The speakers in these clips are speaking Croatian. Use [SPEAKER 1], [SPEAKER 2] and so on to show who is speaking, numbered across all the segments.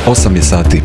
[SPEAKER 1] 8 je sati.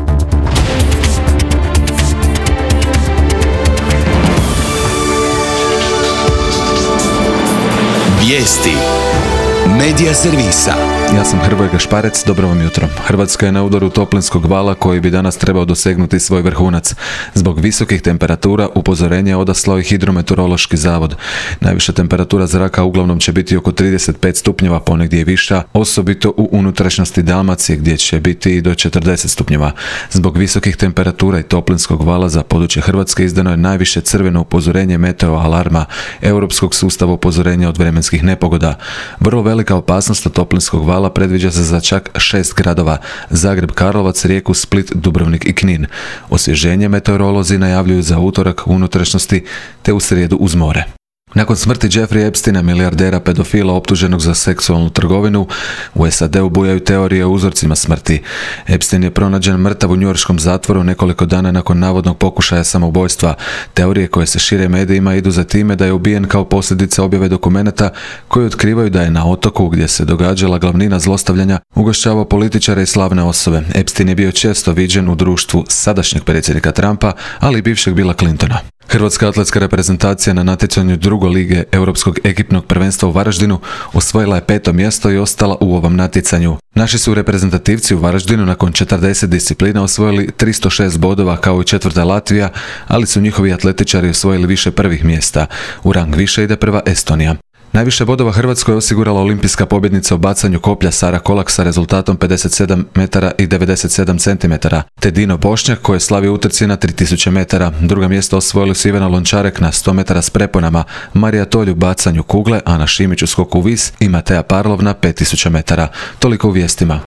[SPEAKER 2] Vijesti Medija servisa.
[SPEAKER 1] Ja sam Hrvoje Gašparec, dobro vam jutro. Hrvatska je na udaru toplinskog vala koji bi danas trebao dosegnuti svoj vrhunac. Zbog visokih temperatura upozorenje je odaslao i Hidrometeorološki zavod. Najviša temperatura zraka uglavnom će biti oko 35 stupnjeva, ponegdje i viša, osobito u unutrašnjosti Dalmacije gdje će biti i do 40 stupnjeva. Zbog visokih temperatura i toplinskog vala za područje Hrvatske izdano je najviše crveno upozorenje meteo alarma Europskog sustava upozorenja od vremenskih nepogoda. Vrlo velika opasnost od toplinskog vala predviđa se za čak 6 gradova: Zagreb, Karlovac, Rijeku, Split, Dubrovnik i Knin. Osvježenje meteorolozi najavljuju za utorak u unutrašnjosti te u srijedu uz more. Nakon smrti Jeffrey Epsteina, milijardera pedofila optuženog za seksualnu trgovinu, u SAD-u bujaju teorije o uzorcima smrti. Epstein je pronađen mrtav u njujorškom zatvoru nekoliko dana nakon navodnog pokušaja samoubojstva. Teorije koje se šire medijima idu za time da je ubijen kao posljedica objave dokumenata koji otkrivaju da je na otoku gdje se događala glavnina zlostavljanja ugošćavao političare i slavne osobe. Epstein je bio često viđen u društvu sadašnjeg predsjednika Trumpa, ali i bivšeg Billa Clintona. Hrvatska atletska reprezentacija na natjecanju druge lige Europskog ekipnog prvenstva u Varaždinu osvojila je 5. mjesto i ostala u ovom natjecanju. Naši su reprezentativci u Varaždinu nakon 40 disciplina osvojili 306 bodova kao i četvrta Latvija, ali su njihovi atletičari osvojili više prvih mjesta. U rang više ide prva Estonija. Najviše bodova Hrvatskoj je osigurala olimpijska pobjednica u bacanju koplja Sara Kolak sa rezultatom 57 metara i 97 centimetara, te Dino Bošnjak koji je slavio utrci na 3000 metara. Druga mjesta osvojili su Ivana Lončarek na 100 metara s preponama, Marija Tolj u bacanju kugle, Ana Šimić u skoku u vis i Mateja Parlov na 5000 metara. Toliko u vijestima.